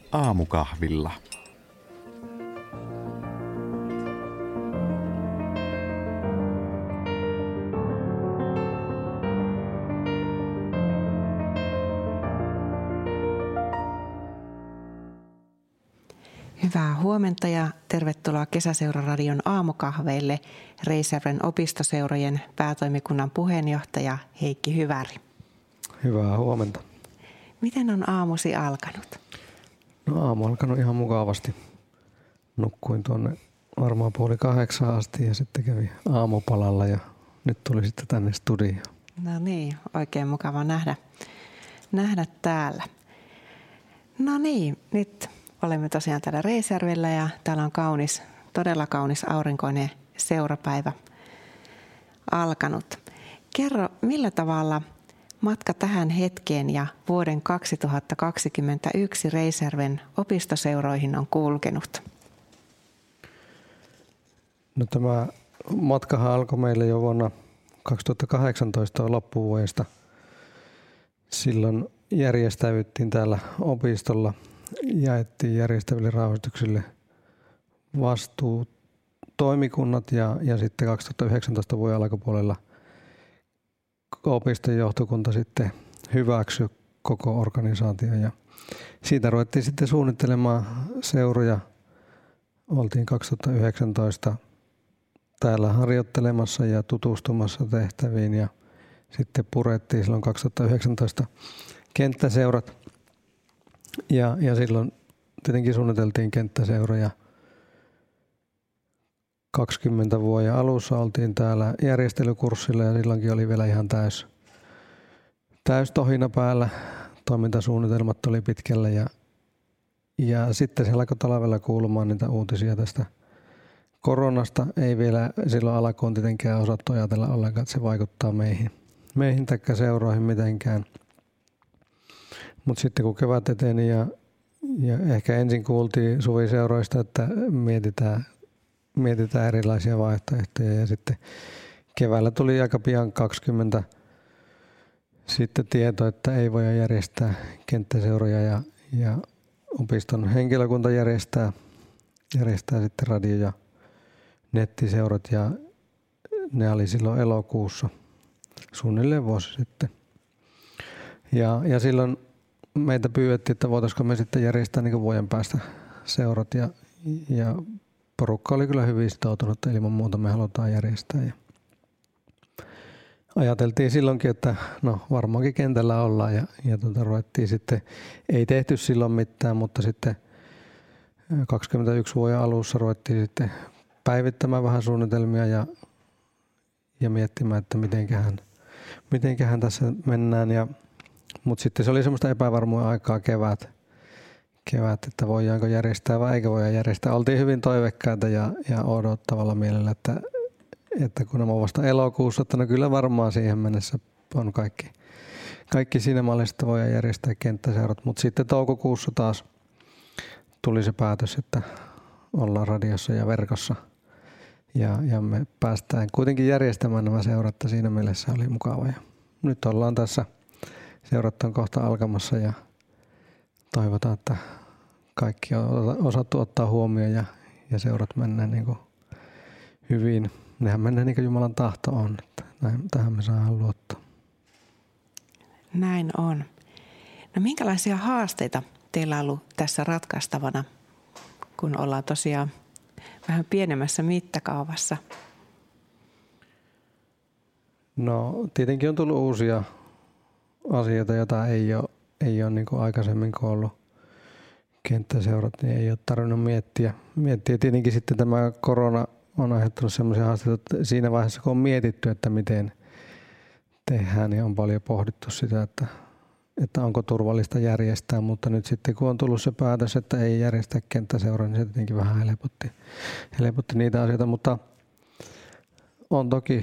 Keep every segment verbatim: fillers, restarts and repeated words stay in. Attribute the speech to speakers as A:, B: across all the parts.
A: aamukahvilla.
B: Hyvää huomenta ja tervetuloa Kesäseuraradion aamukahveille Reisjärven opistoseurojen päätoimikunnan puheenjohtaja Heikki Hyväri.
C: Hyvää huomenta.
B: Miten on aamusi alkanut?
C: No aamu on alkanut ihan mukavasti. Nukkuin tuonne varmaan puoli kahdeksaan asti ja sitten kävin aamupalalla ja nyt tuli sitten tänne studioon.
B: No niin, oikein mukava nähdä, nähdä täällä. No niin, nyt olemme tosiaan täällä Reisjärvellä ja täällä on kaunis, todella kaunis aurinkoinen seurapäivä alkanut. Kerro, millä tavalla matka tähän hetkeen ja vuoden kaksituhattakaksikymmentäyksi Reisjärven opistoseuroihin on kulkenut?
C: No tämä matkahan alkoi meille jo vuonna kaksituhattakahdeksantoista loppuvuodesta. Silloin järjestäyttiin täällä opistolla. Jaettiin järjestäville rahoituksille vastuu toimikunnat ja, ja sitten kaksituhattayhdeksäntoista vuoden alkupuolella opiston johtokunta sitten hyväksyi koko organisaation ja siitä ruvettiin sitten suunnittelemaan seuroja. Oltiin kaksituhattayhdeksäntoista täällä harjoittelemassa ja tutustumassa tehtäviin ja sitten purettiin silloin kaksituhattayhdeksäntoista kenttäseurat. Ja, ja silloin tietenkin suunniteltiin kenttäseuroja. kaksikymmentä vuoden alussa oltiin täällä järjestelykurssilla ja silloinkin oli vielä ihan täys, täys tohina päällä. Toimintasuunnitelmat oli pitkällä ja, ja sitten siellä alkoi talvella kuulumaan niitä uutisia tästä koronasta. Ei vielä silloin alkuun tietenkään osattu ajatella ollenkaan, että se vaikuttaa meihin, meihin taikka seuroihin mitenkään. Mutta sitten kun kevät eteni ja, ja ehkä ensin kuultiin suviseuroista, että mietitään, mietitään erilaisia vaihtoehtoja ja sitten keväällä tuli aika pian kaksikymmentä sitten tieto, että ei voi järjestää kenttäseuroja ja, ja opiston henkilökunta järjestää, järjestää sitten radio- ja nettiseurat ja ne oli silloin elokuussa suunnilleen vuosi sitten. Ja, ja silloin meitä pyydettiin, että voitaisiko me sitten järjestää niin kuin vuoden päästä seurat ja, ja porukka oli kyllä hyvin sitoutunut, että ilman muuta me halutaan järjestää. Ja ajateltiin silloinkin, että no varmaankin kentällä ollaan ja, ja tuota, ruvettiin sitten, ei tehty silloin mitään, mutta sitten kaksikymmentäyksi vuoden alussa ruvettiin sitten päivittämään vähän suunnitelmia ja, ja miettimään, että mitenköhän, mitenköhän tässä mennään. Ja mutta sitten se oli semmoista epävarmuuden aikaa kevät, kevät, että voidaanko järjestää vai eikö voida järjestää. Oltiin hyvin toivekkaita ja, ja odottavalla mielellä, että, että kun nämä on vasta elokuussa, että no kyllä varmaan siihen mennessä on kaikki, kaikki siinä mallissa, että voidaan järjestää kenttäseurat. Mutta sitten toukokuussa taas tuli se päätös, että ollaan radiossa ja verkossa ja, ja me päästään kuitenkin järjestämään nämä seurat, että siinä mielessä oli mukava. Ja nyt ollaan tässä. Seurat on kohta alkamassa ja toivotaan, että kaikki on osattu ottaa huomioon ja, ja seurat mennään niin kuin hyvin. Nehän mennään niin kuin Jumalan tahto on, että näin, tähän me saadaan luottaa.
B: Näin on. No minkälaisia haasteita teillä on ollut tässä ratkaistavana, kun ollaan tosiaan vähän pienemmässä mittakaavassa?
C: No tietenkin on tullut uusia asioita, joita ei ole, ei ole niin kuin aikaisemmin kun ollut kenttäseurat, niin ei ole tarvinnut miettiä. miettiä. Tietenkin sitten tämä korona on aiheuttanut sellaisia haasteita, että siinä vaiheessa kun on mietitty, että miten tehdään, niin on paljon pohdittu sitä, että, että onko turvallista järjestää, mutta nyt sitten kun on tullut se päätös, että ei järjestä kenttäseuraa, niin se tietenkin vähän helpotti, helpotti niitä asioita, mutta on toki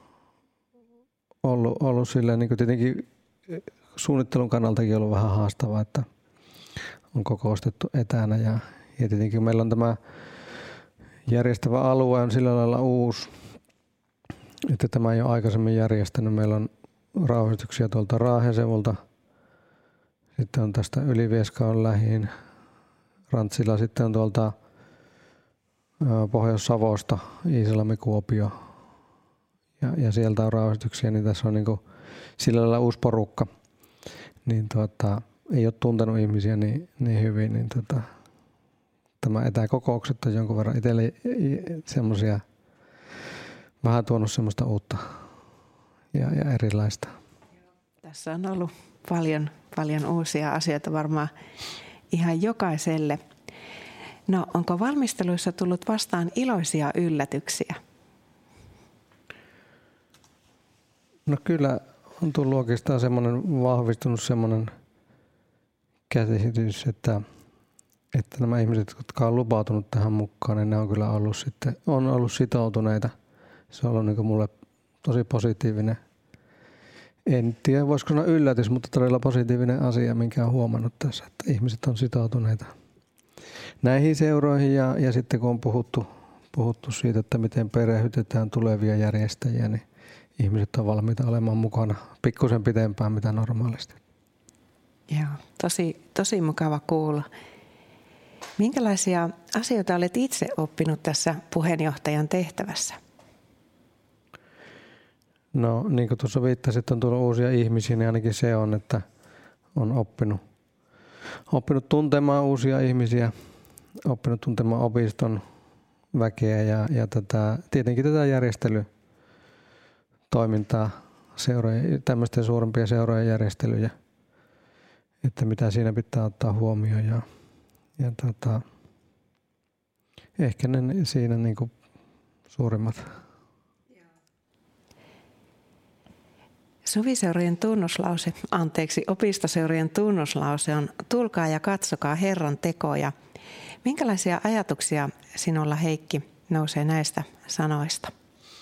C: ollut, ollut silleen niin kuin tietenkin suunnittelun kannaltakin ollut vähän haastavaa, että on kokoustettu etänä ja, ja tietenkin meillä on tämä järjestävä alue on sillä lailla uusi, että tämä ei ole aikaisemmin järjestänyt. Meillä on rauhoituksia tuolta Raahen seudulta, sitten on tästä Ylivieskaon lähiin Rantsilla sitten on tuolta Pohjois-Savosta Iisalmi-Kuopio ja, ja sieltä on rauhoituksiä, niin tässä on niin kuin sillä lailla uusi porukka. Niin tuota, ei ole tuntenut ihmisiä niin, niin hyvin, niin tuota, tämä etäkokoukset on jonkun verran itselle semmoisia, vähän tuonut semmoista uutta ja, ja erilaista.
B: Tässä on ollut paljon, paljon uusia asioita varmaan ihan jokaiselle. No, onko valmisteluissa tullut vastaan iloisia yllätyksiä?
C: No kyllä on tullut oikeastaan semmoinen vahvistunut semmoinen käsitys, että, että nämä ihmiset, jotka on lupautunut tähän mukaan, niin ne on kyllä ollut sitten, on ollut sitoutuneita. Se on ollut niin kuin mulle tosi positiivinen. En tiedä, voisiko sanoa yllätys, mutta todella positiivinen asia, minkä olen huomannut tässä, että ihmiset on sitoutuneita näihin seuroihin ja, ja sitten kun on puhuttu, puhuttu siitä, että miten perehdytetään tulevia järjestäjiä, niin ihmiset on valmiita olemaan mukana pikkusen pitempään mitä normaalisti.
B: Joo, tosi, tosi mukava kuulla. Minkälaisia asioita olet itse oppinut tässä puheenjohtajan tehtävässä?
C: No niin kuin tuossa viittasit, on tullut uusia ihmisiä, niin ainakin se on, että on oppinut, oppinut tuntemaan uusia ihmisiä, oppinut tuntemaan opiston väkeä ja, ja tätä, tietenkin tätä järjestelytoimintaa, seuroja, tämmöisten suurempia seurojen järjestelyjä, että mitä siinä pitää ottaa huomioon ja, ja tota, ehkä ne siinä niin kuin suurimmat.
B: Suviseurojen tunnuslause, anteeksi, opistoseurojen tunnuslause on tulkaa ja katsokaa Herran tekoja. Minkälaisia ajatuksia sinulla, Heikki, nousee näistä sanoista?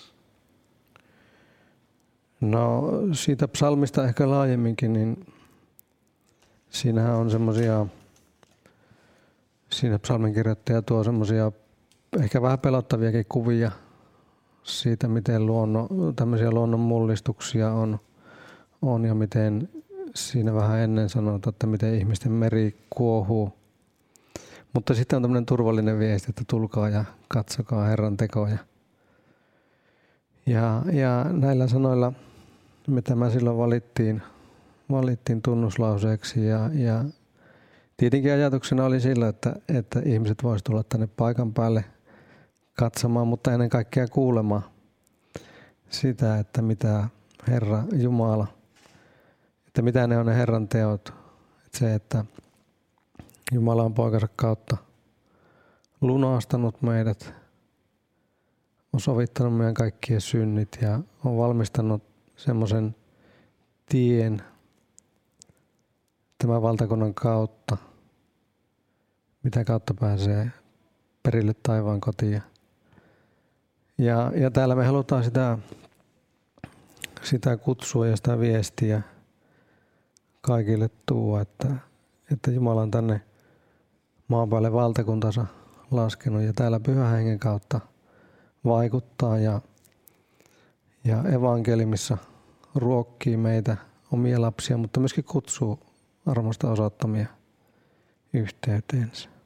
C: No siitä psalmista ehkä laajemminkin, niin siinähän on semmoisia, siinä psalminkirjoittaja tuo semmoisia ehkä vähän pelottaviakin kuvia siitä, miten luonno, tämmöisiä luonnon mullistuksia on, on ja miten siinä vähän ennen sanotaan, että miten ihmisten meri kuohuu. Mutta sitten on tämmöinen turvallinen viesti, että tulkaa ja katsokaa Herran tekoja. Ja, ja näillä sanoilla, mitä mä silloin valittiin, valittiin tunnuslauseeksi ja, ja tietenkin ajatuksena oli sillä, että, että ihmiset voisivat tulla tänne paikan päälle katsomaan, mutta ennen kaikkea kuulemaan sitä, että mitä Herra Jumala, että mitä ne on ne Herran teot. Että se, että Jumala on poikansa kautta lunastanut meidät, on sovittanut meidän kaikkien synnit ja on valmistanut semmoisen tien tämän valtakunnan kautta, mitä kautta pääsee perille taivaan kotiin. Ja, ja täällä me halutaan sitä, sitä kutsua ja sitä viestiä kaikille tuoda, että, että Jumala on tänne maan päälle valtakuntansa laskenut ja täällä Pyhän Hengen kautta vaikuttaa ja, ja evankeliumissa ruokkii meitä omia lapsia, mutta myöskin kutsuu armosta osoittamia yhteyteensä.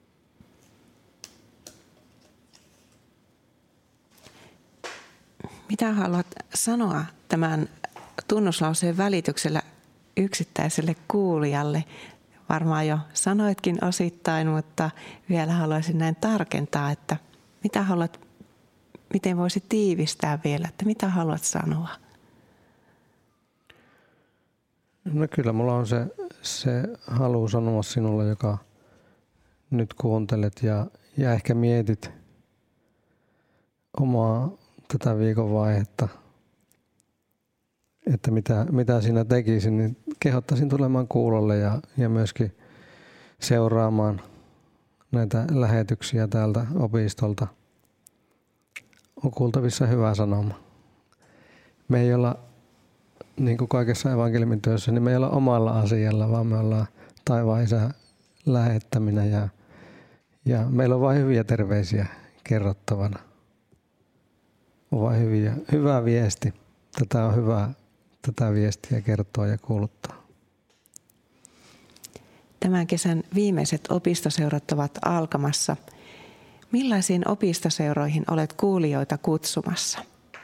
B: Mitä haluat sanoa tämän tunnuslauseen välityksellä yksittäiselle kuulijalle? Varmaan jo sanoitkin osittain, mutta vielä haluaisin näin tarkentaa, että mitä haluat, miten voisit tiivistää vielä, että mitä haluat sanoa?
C: No kyllä mulla on se, se halu sanoa sinulle, joka nyt kuuntelet ja, ja ehkä mietit omaa tätä viikon vaihetta, että mitä, mitä siinä tekisin, niin kehottaisin tulemaan kuulolle ja, ja myöskin seuraamaan näitä lähetyksiä täältä opistolta. On kuultavissa hyvä sanoma. Me ei olla, niin kuin kaikessa evankeliumin työssä, niin me ei olla omalla asialla, vaan me ollaan taivaan Isän lähettäminä ja, ja meillä on vain hyviä terveisiä kerrottavana. On vain hyviä, hyvä viesti. Tätä on hyvä tätä viestiä kertoa ja kuuluttaa.
B: Tämän kesän viimeiset opistoseurat ovat alkamassa. Millaisiin opistoseuroihin olet kuulijoita kutsumassa?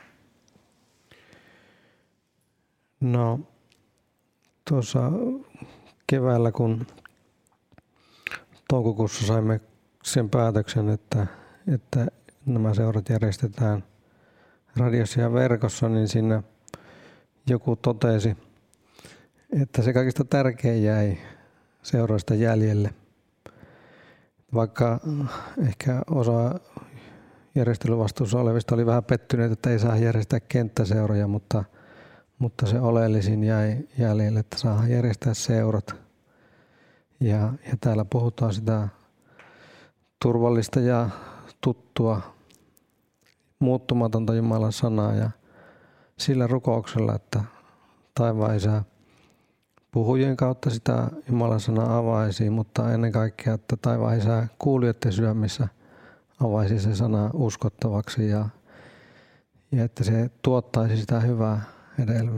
C: No tuossa keväällä, kun toukokuussa saimme sen päätöksen, että, että nämä seurat järjestetään radiossa ja verkossa, niin siinä joku totesi, että se kaikista tärkein jäi seuroista jäljelle. Vaikka ehkä osa järjestelyvastuussa olevista oli vähän pettyneet, että ei saa järjestää kenttäseuroja, mutta, mutta se oleellisin jäi jäljelle, että saa järjestää seurat. Ja, ja täällä puhutaan sitä turvallista ja tuttua, muuttumatonta Jumalan sanaa ja sillä rukouksella, että taivaan Isä puhujien kautta sitä Jumalan sanaa avaisi, mutta ennen kaikkea, että taivaan Isä kuulijoiden sydämissä avaisi se sana uskottavaksi ja, ja että se tuottaisi sitä hyvää hedelmää.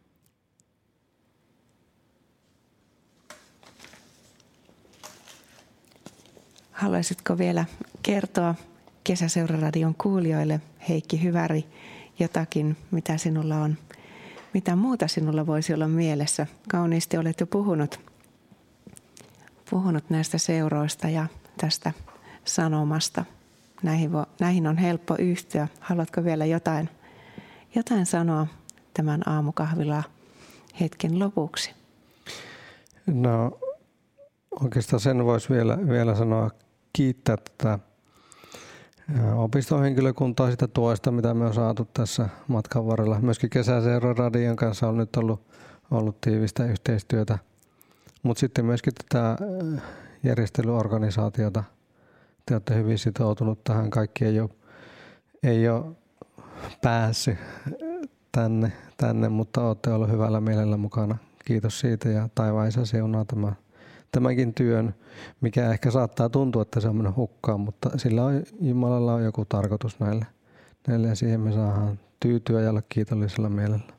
B: Haluaisitko vielä kertoa Kesäseuraradion kuulijoille, Heikki Hyväri, jotakin, mitä sinulla on, mitä muuta sinulla voisi olla mielessä? Kauniisti olet jo puhunut, puhunut näistä seuroista ja tästä sanomasta. Näihin, vo, näihin on helppo yhtyä. Haluatko vielä jotain, jotain sanoa tämän aamukahvila hetken lopuksi?
C: No oikeastaan sen voisi vielä, vielä sanoa, kiittää tätä opistohenkilökuntaa sitä tuosta, mitä me on saatu tässä matkan varrella. Myöskin Kesäseuraradion kanssa on nyt ollut, ollut tiivistä yhteistyötä, mutta sitten myöskin tätä järjestelyorganisaatiota. Te olette hyvin sitoutunut tähän. Kaikki ei ole, ei ole päässyt tänne, tänne, mutta olette olleet hyvällä mielellä mukana. Kiitos siitä ja taivaan Isä siunaa tämän. Tämänkin työn, mikä ehkä saattaa tuntua, että se on mennyt hukkaan, mutta sillä on, Jumalalla on joku tarkoitus näille, näille ja siihen me saadaan tyytyä ja olla kiitollisella mielellä.